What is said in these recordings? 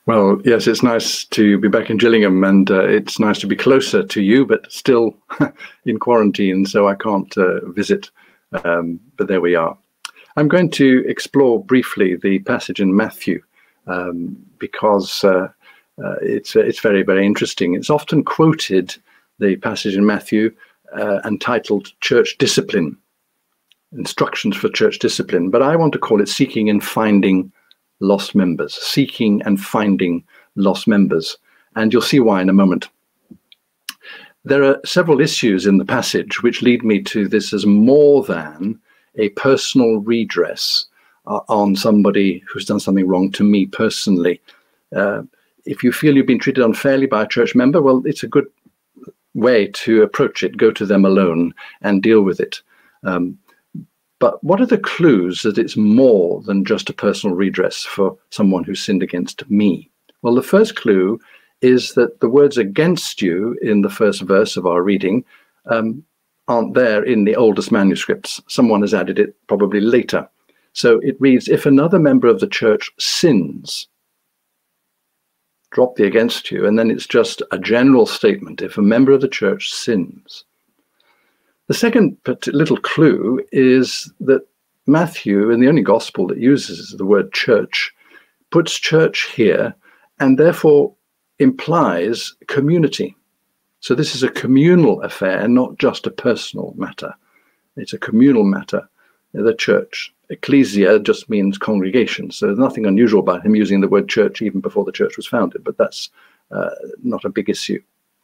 Well, yes, it's nice to be back in Gillingham, and it's nice to be closer to you, but still in quarantine, so I can't visit. But there we are. I'm going to explore briefly the passage in Matthew because it's very, very interesting. It's often quoted, the passage in Matthew, entitled Church Discipline, Instructions for Church Discipline, but I want to call it Seeking and Finding Lost Members, Seeking and Finding Lost Members, and you'll see why in a moment. There are several issues in the passage which lead me to this as more than a personal redress on somebody who's done something wrong to me personally. If you feel you've been treated unfairly by a church member, well, it's a good way to approach it. Go to them alone and deal with it. But what are the clues that it's more than just a personal redress for someone who sinned against me? Well, the first clue is that the words "against you" in the first verse of our reading aren't there in the oldest manuscripts. Someone has added it probably later. So it reads, if another member of the church sins, drop the "against you," and then it's just a general statement, if a member of the church sins. The second little clue is that Matthew, in the only gospel that uses the word church, puts church here and therefore implies community. So this is a communal affair, not just a personal matter. It's a communal matter, the church. Ecclesia just means congregation, so there's nothing unusual about him using the word church even before the church was founded, but that's not a big issue.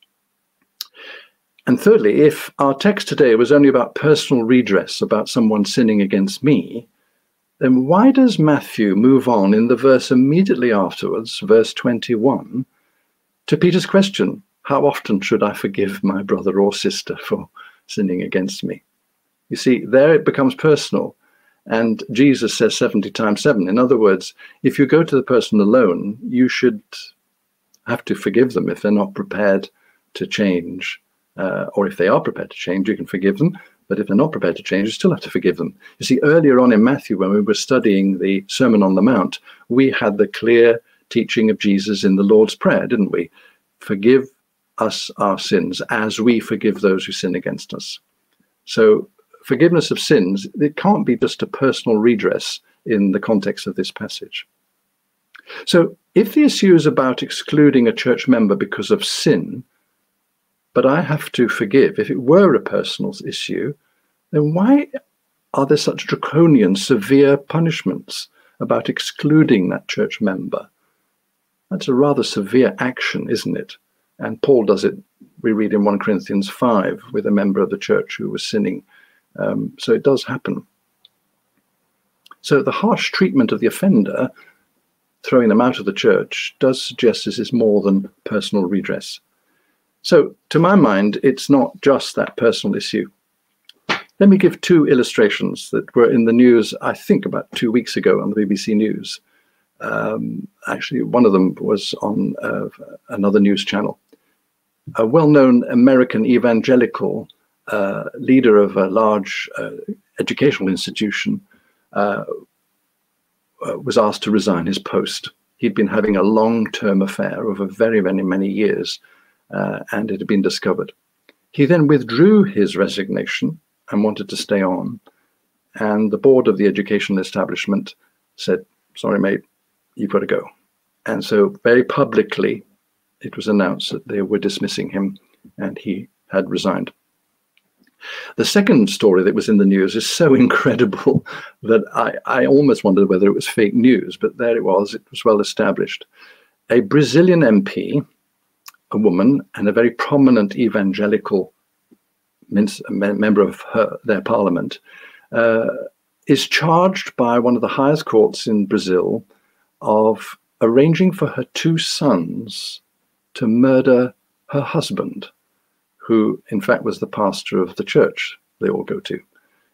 And thirdly, if our text today was only about personal redress, about someone sinning against me, then why does Matthew move on in the verse immediately afterwards, verse 21, to Peter's question, how often should I forgive my brother or sister for sinning against me? You see, there it becomes personal, and Jesus says 70 times 7. In other words, if you go to the person alone, you should have to forgive them if they're not prepared to change. Or if they are prepared to change, you can forgive them. But if they're not prepared to change, you still have to forgive them. You see, earlier on in Matthew, when we were studying the Sermon on the Mount, we had the clear teaching of Jesus in the Lord's Prayer, didn't we? Forgive us our sins as we forgive those who sin against us. So forgiveness of sins, it can't be just a personal redress in the context of this passage. So if the issue is about excluding a church member because of sin, but I have to forgive, if it were a personal issue, then why are there such draconian, severe punishments about excluding that church member? That's a rather severe action, isn't it? And Paul does it, we read in 1 Corinthians 5, with a member of the church who was sinning. So it does happen. So the harsh treatment of the offender, throwing them out of the church, does suggest this is more than personal redress. So, to my mind, it's not just that personal issue. Let me give two illustrations that were in the news, I think, about 2 weeks ago on the BBC News. Actually, one of them was on another news channel. A well-known American evangelical leader of a large educational institution was asked to resign his post. He'd been having a long-term affair over very, very many years, and it had been discovered. He then withdrew his resignation and wanted to stay on. And the board of the educational establishment said, sorry, mate, you've got to go. And so very publicly, it was announced that they were dismissing him and he had resigned. The second story that was in the news is so incredible that I almost wondered whether it was fake news, but there it was well established. A Brazilian MP, a woman, and a very prominent evangelical member of their parliament, is charged by one of the highest courts in Brazil of arranging for her two sons to murder her husband, who in fact was the pastor of the church they all go to.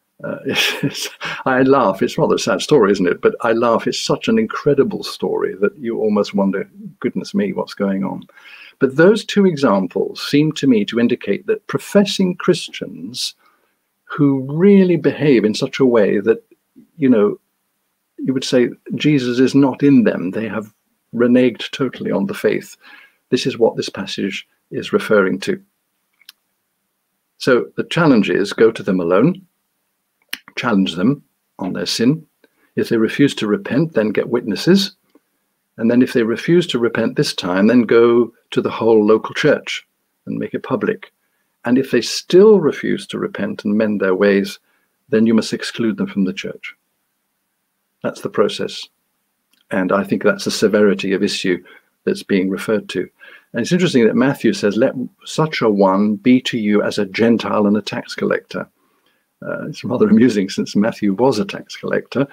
I laugh. It's rather a sad story, isn't it? But I laugh. It's such an incredible story that you almost wonder, goodness me, what's going on? But those two examples seem to me to indicate that professing Christians who really behave in such a way that, you know, you would say Jesus is not in them. They have reneged totally on the faith. This is what this passage is referring to. So the challenge is, go to them alone, challenge them on their sin. If they refuse to repent, then get witnesses. And then if they refuse to repent this time, then go to the whole local church and make it public. And if they still refuse to repent and mend their ways, then you must exclude them from the church. That's the process. And I think that's the severity of issue that's being referred to. And it's interesting that Matthew says, let such a one be to you as a Gentile and a tax collector. It's rather amusing since Matthew was a tax collector.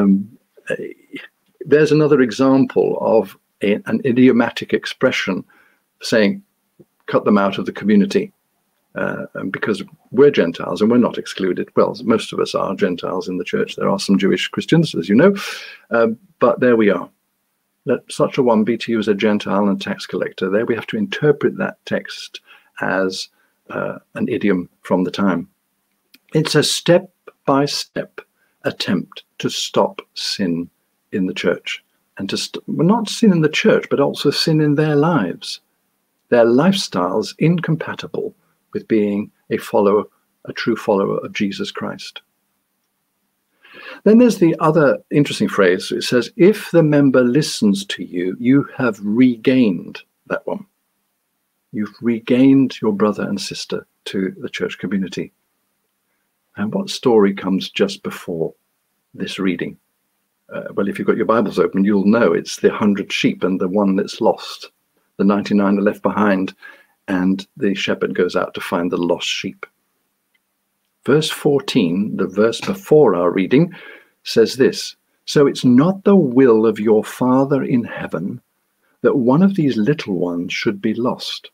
There's another example of an idiomatic expression saying, cut them out of the community. Because we're Gentiles and we're not excluded. Well, most of us are Gentiles in the church. There are some Jewish Christians, as you know, but there we are. Let such a one be to you as a Gentile and a tax collector. There we have to interpret that text as an idiom from the time. It's a step-by-step attempt to stop sin in the church, and to not sin in the church, but also sin in their lives, their lifestyles incompatible with being a true follower of Jesus Christ. Then there's the other interesting phrase. It says, if the member listens to you, you have regained that one. You've regained your brother and sister to the church community. And what story comes just before this reading? Well, if you've got your Bibles open, you'll know it's the 100 sheep and the one that's lost. The 99 are left behind, and the shepherd goes out to find the lost sheep. Verse 14, the verse before our reading, says this: so it's not the will of your Father in heaven that one of these little ones should be lost.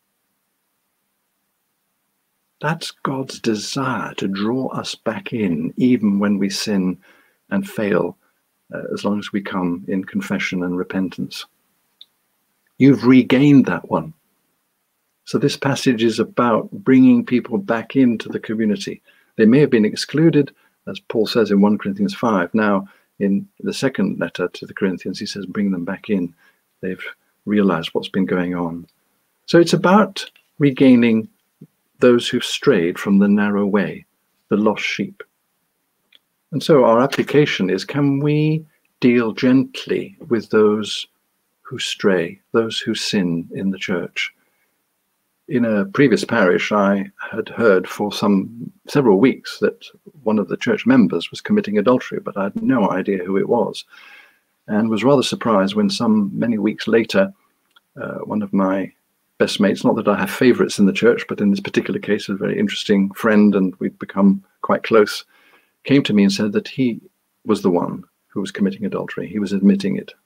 That's God's desire, to draw us back in, even when we sin and fail, as long as we come in confession and repentance. You've regained that one. So this passage is about bringing people back into the community. They may have been excluded, as Paul says in 1 Corinthians 5. Now, in the second letter to the Corinthians, he says, bring them back in. They've realized what's been going on. So it's about regaining those who've strayed from the narrow way, the lost sheep. And so our application is, can we deal gently with those who stray, those who sin in the church? In a previous parish, I had heard for several weeks that one of the church members was committing adultery, but I had no idea who it was, and was rather surprised when many weeks later, one of my best mates, not that I have favorites in the church, but in this particular case, a very interesting friend, and we'd become quite close, came to me and said that he was the one who was committing adultery. He was admitting it.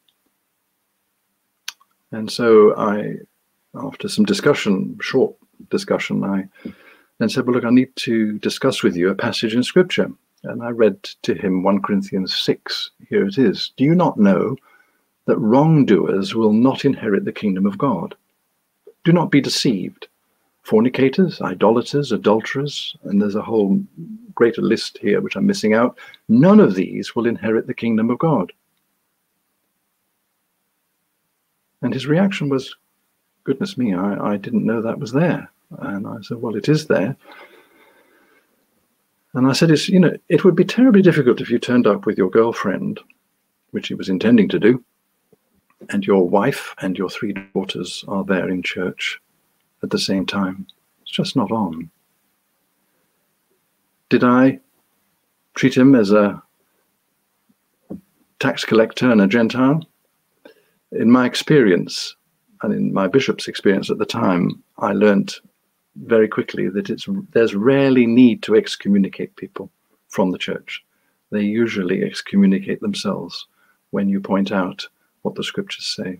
And so after some short discussion, I then said, well, look, I need to discuss with you a passage in Scripture. And I read to him 1 Corinthians 6. Here it is. Do you not know that wrongdoers will not inherit the kingdom of God? Do not be deceived. Fornicators, idolaters, adulterers, and there's a whole greater list here which I'm missing out. None of these will inherit the kingdom of God. And his reaction was, goodness me, I didn't know that was there. And I said, well, it is there. And I said, it would be terribly difficult if you turned up with your girlfriend, which he was intending to do, and your wife and your 3 daughters are there in church at the same time. It's just not on. Did I treat him as a tax collector and a Gentile? In my experience, and in my bishop's experience at the time, I learned very quickly that there's rarely need to excommunicate people from the church. They usually excommunicate themselves when you point out what the scriptures say.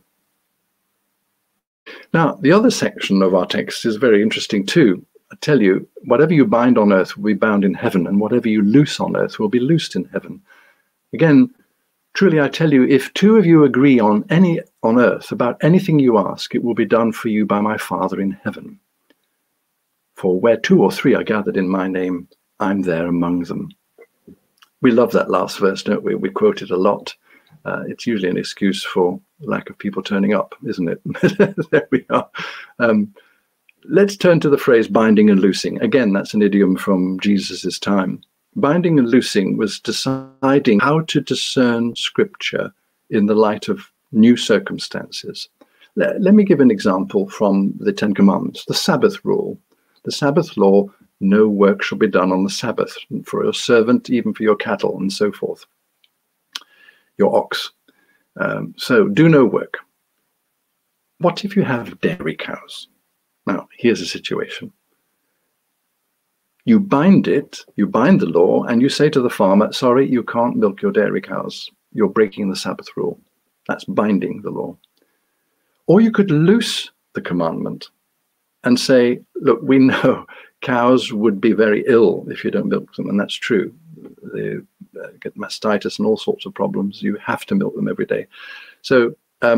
Now, the other section of our text is very interesting too. I tell you, whatever you bind on earth will be bound in heaven, and whatever you loose on earth will be loosed in heaven. Again, truly I tell you, if 2 of you agree on earth about anything you ask, it will be done for you by my Father in heaven. For where 2 or 3 are gathered in my name, I'm there among them. We love that last verse, don't we? We quote it a lot. It's usually an excuse for lack of people turning up, isn't it? There we are. Let's turn to the phrase binding and loosing. Again, that's an idiom from Jesus's time. Binding and loosing was deciding how to discern scripture in the light of new circumstances. Let me give an example from the Ten Commandments. The Sabbath rule, the Sabbath law: no work shall be done on the Sabbath, for your servant, even for your cattle, and so forth, your ox. So do no work. What if you have dairy cows? Now, here's a situation. You bind the law, and you say to the farmer, sorry, you can't milk your dairy cows. You're breaking the Sabbath rule. That's binding the law. Or you could loose the commandment and say, look, we know cows would be very ill if you don't milk them, and that's true. They get mastitis and all sorts of problems. You have to milk them every day. So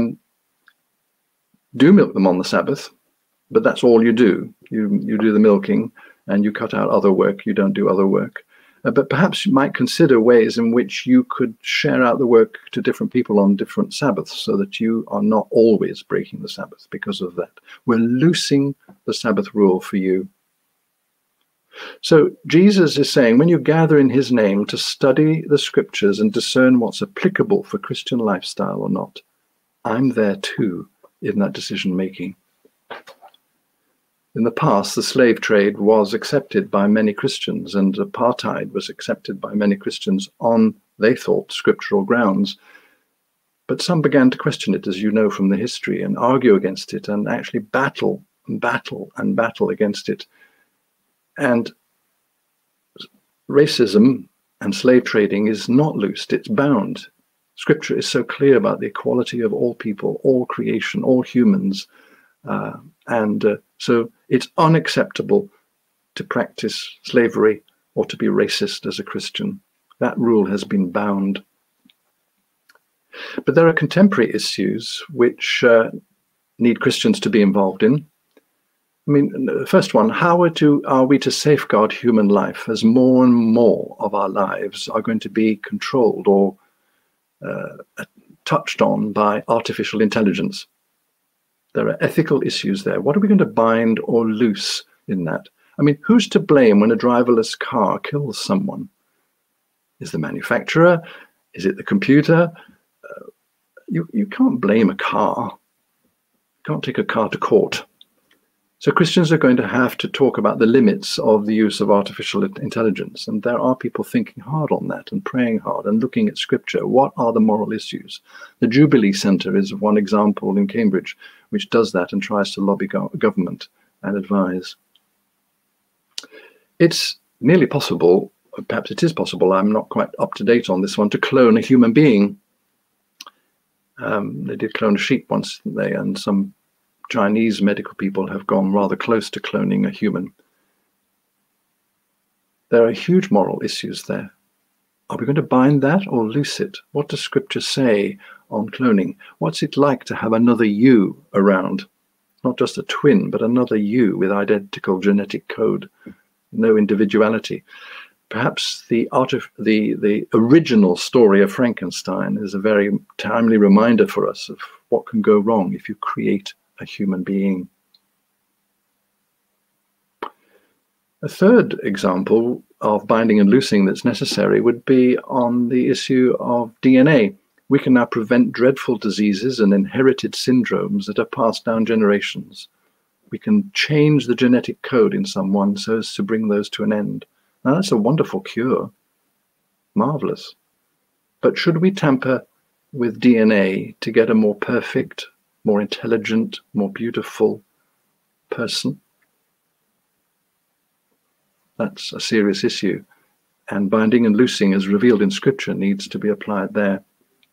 do milk them on the Sabbath, but that's all you do. You do the milking, and you cut out other work. You don't do other work. But perhaps you might consider ways in which you could share out the work to different people on different Sabbaths, so that you are not always breaking the Sabbath because of that. We're loosing the Sabbath rule for you. So Jesus is saying, when you gather in his name to study the scriptures and discern what's applicable for Christian lifestyle or not, I'm there too in that decision making. In the past, the slave trade was accepted by many Christians, and apartheid was accepted by many Christians on, they thought, scriptural grounds. But some began to question it, as you know from the history, and argue against it, and actually battle against it. And racism and slave trading is not loosed, it's bound. Scripture is so clear about the equality of all people, all creation, all humans. So it's unacceptable to practice slavery or to be racist as a Christian. That rule has been bound. But there are contemporary issues which need Christians to be involved in. I mean, the first one, how are we to safeguard human life as more and more of our lives are going to be controlled or touched on by artificial intelligence? There are ethical issues there. What are we going to bind or loose in that? I mean, who's to blame when a driverless car kills someone? Is the manufacturer? Is it the computer? You can't blame a car. You can't take a car to court. So Christians are going to have to talk about the limits of the use of artificial intelligence. And there are people thinking hard on that and praying hard and looking at scripture. What are the moral issues? The Jubilee Centre is one example in Cambridge, which does that and tries to lobby government and advise. It's nearly possible, perhaps it is possible, I'm not quite up to date on this one, to clone a human being. They did clone a sheep once, didn't they? And some Chinese medical people have gone rather close to cloning a human. There are huge moral issues there. Are we going to bind that or loose it? What does Scripture say on cloning? What's it like to have another you around? Not just a twin, but another you with identical genetic code, no individuality. Perhaps the original story of Frankenstein is a very timely reminder for us of what can go wrong if you create a human being. A third example of binding and loosing that's necessary would be on the issue of DNA. We can now prevent dreadful diseases and inherited syndromes that are passed down generations. We can change the genetic code in someone so as to bring those to an end. Now that's a wonderful cure. Marvelous. But should we tamper with DNA to get a more perfect, more intelligent, more beautiful person? That's a serious issue. And binding and loosing, as revealed in Scripture, needs to be applied there.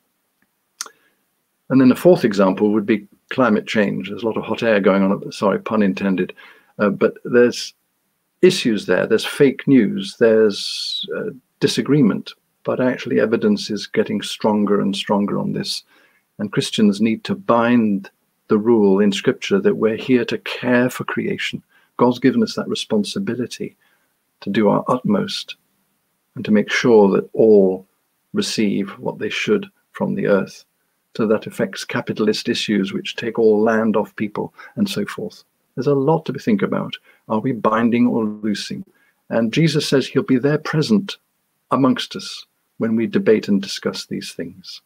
And then the fourth example would be climate change. There's a lot of hot air going on, sorry, pun intended. But there's issues there. There's fake news. There's disagreement. But actually evidence is getting stronger and stronger on this. And Christians need to bind the rule in Scripture that we're here to care for creation. God's given us that responsibility to do our utmost and to make sure that all receive what they should from the earth. So that affects capitalist issues which take all land off people and so forth. There's a lot to think about. Are we binding or loosing? And Jesus says he'll be there present amongst us when we debate and discuss these things.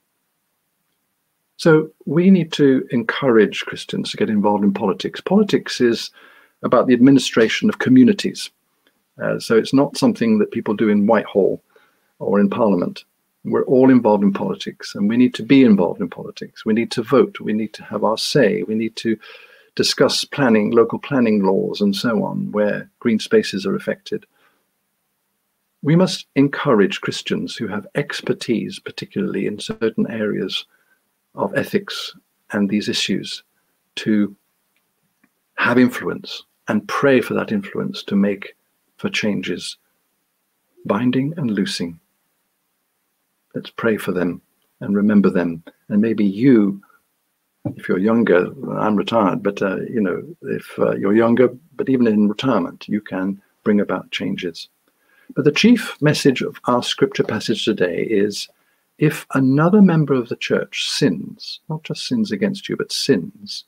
So we need to encourage Christians to get involved in politics. Politics is about the administration of communities. So it's not something that people do in Whitehall or in Parliament. We're all involved in politics, and we need to be involved in politics. We need to vote. We need to have our say. We need to discuss planning, local planning laws, and so on, where green spaces are affected. We must encourage Christians who have expertise, particularly in certain areas of ethics and these issues, to have influence and pray for that influence to make for changes, binding and loosing. Let's pray for them and remember them. And maybe you, if you're younger, I'm retired, but if you're younger, but even in retirement, you can bring about changes. But the chief message of our scripture passage today is, if another member of the church sins, not just sins against you, but sins,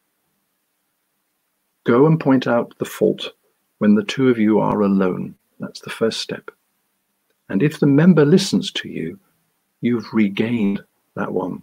go and point out the fault when the two of you are alone. That's the first step. And if the member listens to you, you've regained that one.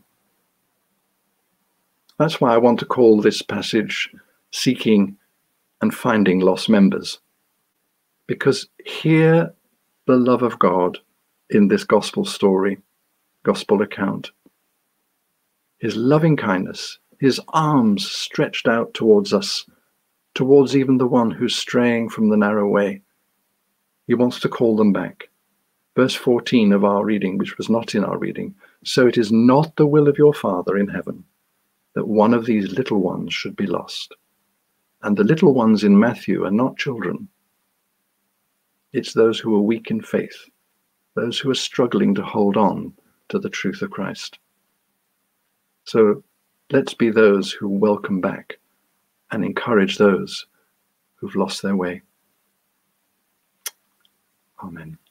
That's why I want to call this passage Seeking and Finding Lost Members. Because hear the love of God in this gospel story, gospel account. His loving kindness, his arms stretched out towards us, towards even the one who's straying from the narrow way. He wants to call them back. Verse 14 of our reading, which was not in our reading, so it is not the will of your Father in heaven that one of these little ones should be lost. And the little ones in Matthew are not children. It's those who are weak in faith, those who are struggling to hold on to the truth of Christ. So let's be those who welcome back and encourage those who've lost their way. Amen.